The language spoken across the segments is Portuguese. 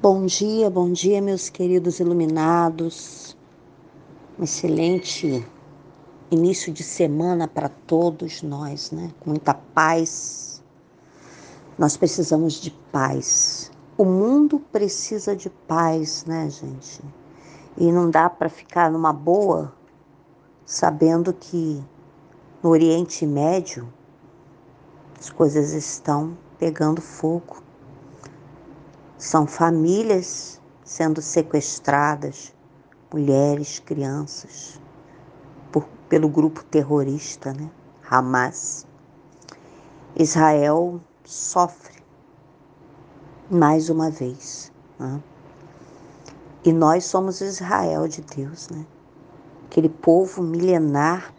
Bom dia, meus queridos iluminados. Um excelente início de semana para todos nós, né? Com muita paz. Nós precisamos de paz. O mundo precisa de paz, né, gente? E não dá para ficar numa boa sabendo que no Oriente Médio as coisas estão pegando fogo. São famílias sendo sequestradas, mulheres, crianças, pelo grupo terrorista, né? Hamas. Israel sofre mais uma vez, né? E nós somos Israel de Deus, né? Aquele povo milenar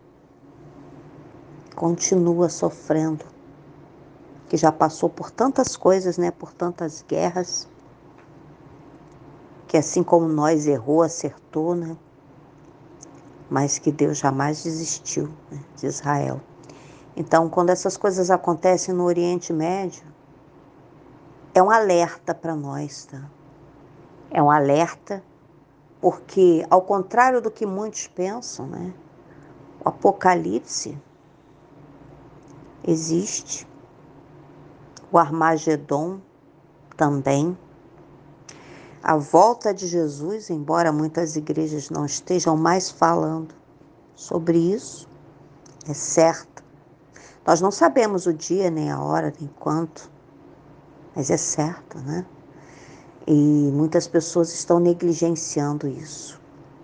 continua sofrendo, que já passou por tantas coisas, né? Por tantas guerras, que assim como nós errou, acertou, né? Mas que Deus jamais desistiu, né, de Israel. Então, quando essas coisas acontecem no Oriente Médio, é um alerta para nós, tá? É um alerta porque, ao contrário do que muitos pensam, né, o Apocalipse existe, o Armagedon também, a volta de Jesus, embora muitas igrejas não estejam mais falando sobre isso, é certo. Nós não sabemos o dia, nem a hora, nem quanto, mas é certo, né? E muitas pessoas estão negligenciando isso.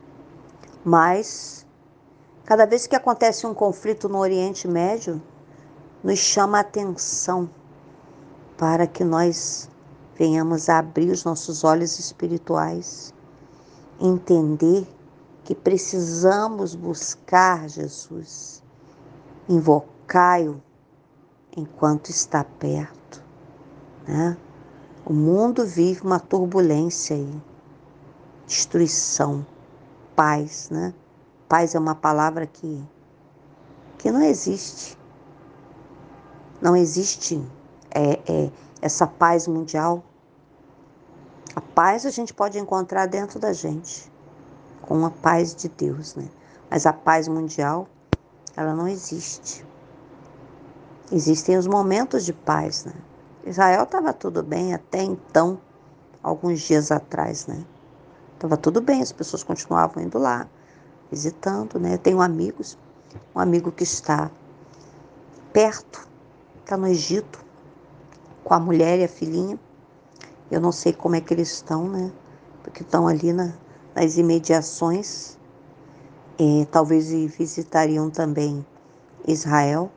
Mas, cada vez que acontece um conflito no Oriente Médio, nos chama a atenção para que nós venhamos a abrir os nossos olhos espirituais, entender que precisamos buscar Jesus, invocai-o enquanto está perto, né? O mundo vive uma turbulência aí, destruição, paz, né? Paz é uma palavra que não existe. Não existe essa paz mundial. A paz a gente pode encontrar dentro da gente, com a paz de Deus, né? Mas a paz mundial, ela não existe. Existem os momentos de paz, né? Israel estava tudo bem até então, alguns dias atrás, né? Estava tudo bem, as pessoas continuavam indo lá, visitando, né? Eu tenho amigos, um amigo que está perto, está no Egito, com a mulher e a filhinha. Eu não sei como é que eles estão, né? Porque estão ali nas imediações. Talvez visitariam também Israel.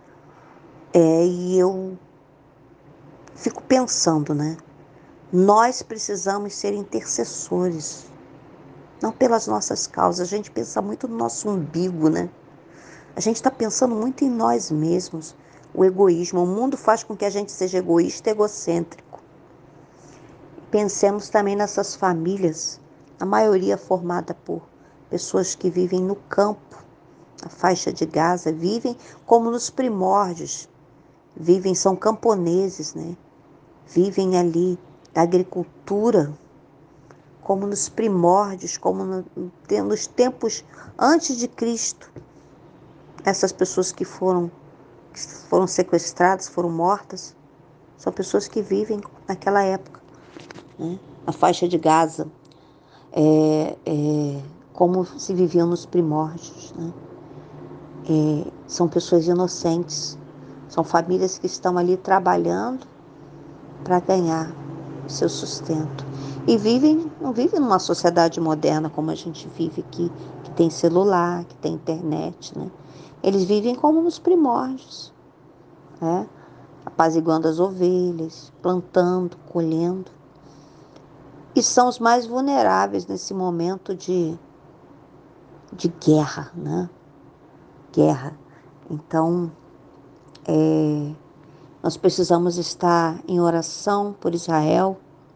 E eu fico pensando, né? Nós precisamos ser intercessores, não pelas nossas causas. A gente pensa muito no nosso umbigo, né? A gente está pensando muito em nós mesmos. O egoísmo. O mundo faz com que a gente seja egoísta e egocêntrico. Pensemos também nessas famílias, a maioria formada por pessoas que vivem no campo, na faixa de Gaza, vivem como nos primórdios, vivem, são camponeses, né? Vivem ali da agricultura, como nos primórdios, como nos tempos antes de Cristo. Essas pessoas que foram sequestradas, foram mortas, são pessoas que vivem naquela época, né? Na faixa de Gaza. Como se viviam nos primórdios, né? São pessoas inocentes, são famílias que estão ali trabalhando para ganhar o seu sustento. E não vivem numa sociedade moderna como a gente vive aqui, que tem celular, que tem internet, né? Eles vivem como nos primórdios, né? Apaziguando as ovelhas, plantando, colhendo. E são os mais vulneráveis nesse momento de guerra, né? Guerra. Então, nós precisamos estar em oração por Israel,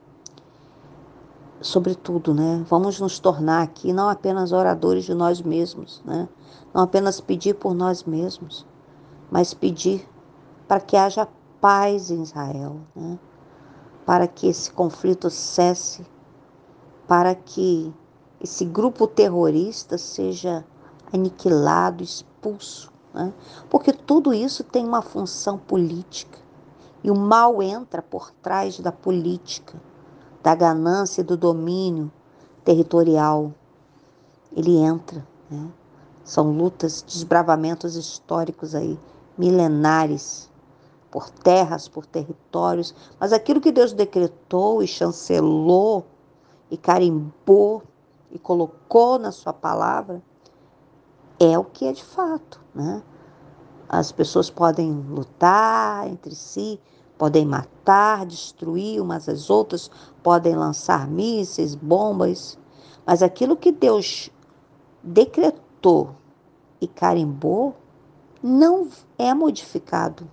sobretudo, né? Vamos nos tornar aqui não apenas oradores de nós mesmos, né? Não apenas pedir por nós mesmos, mas pedir para que haja paz em Israel, né? para que esse conflito cesse, para que esse grupo terrorista seja aniquilado, expulso, né? Porque tudo isso tem uma função política. E o mal entra por trás da política, da ganância e do domínio territorial. Ele entra, né? São lutas, desbravamentos históricos aí, milenares, por terras, por territórios. Mas aquilo que Deus decretou e chancelou e carimbou e colocou na sua palavra é o que é de fato, né? As pessoas podem lutar entre si, podem matar, destruir umas às outras, podem lançar mísseis, bombas, mas aquilo que Deus decretou e carimbou não é modificado.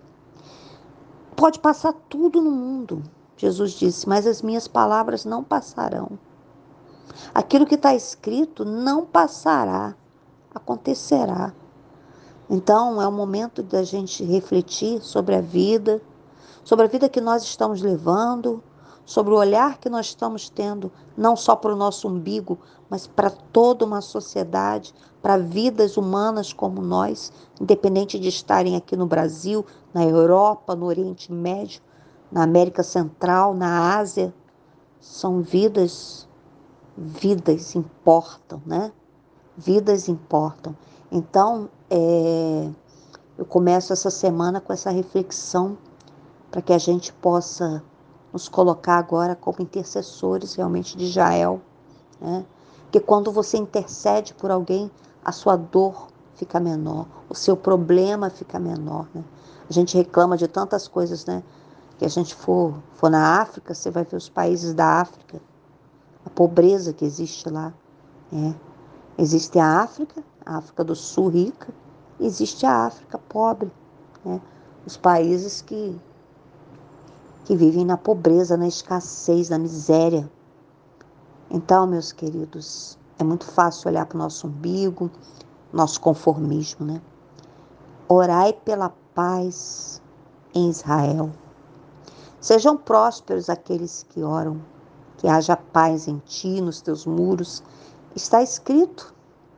Pode passar tudo no mundo, Jesus disse, mas as minhas palavras não passarão. Aquilo que está escrito não passará, acontecerá. Então é o momento da gente refletir sobre a vida que nós estamos levando, sobre o olhar que nós estamos tendo, não só para o nosso umbigo, mas para toda uma sociedade, para vidas humanas como nós, independente de estarem aqui no Brasil, na Europa, no Oriente Médio, na América Central, na Ásia. São vidas importam, né? Vidas importam. Então, eu começo essa semana com essa reflexão para que a gente possa nos colocar agora como intercessores realmente de Israel, né? Porque quando você intercede por alguém, a sua dor fica menor, o seu problema fica menor, né? A gente reclama de tantas coisas, né? Que a gente for na África, você vai ver os países da África, a pobreza que existe lá, né? Existe a África do Sul rica, existe a África pobre, né? Os países que vivem na pobreza, na escassez, na miséria. Então, meus queridos, é muito fácil olhar para o nosso umbigo, nosso conformismo, né? Orai pela paz em Israel. Sejam prósperos aqueles que oram, que haja paz em ti, nos teus muros. Está escrito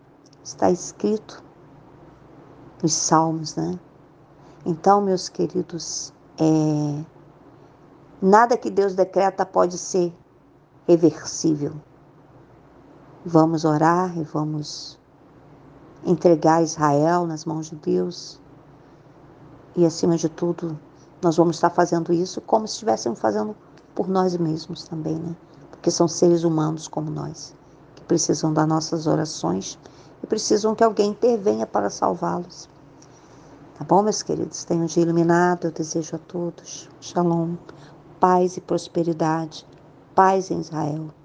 nos Salmos, né? Então, meus queridos, nada que Deus decreta pode ser reversível. Vamos orar e vamos entregar Israel nas mãos de Deus. E, acima de tudo, nós vamos estar fazendo isso como se estivéssemos fazendo por nós mesmos também, né? Porque são seres humanos como nós, que precisam das nossas orações e precisam que alguém intervenha para salvá-los. Tá bom, meus queridos? Tenham um dia iluminado. Eu desejo a todos Shalom, paz e prosperidade, paz em Israel.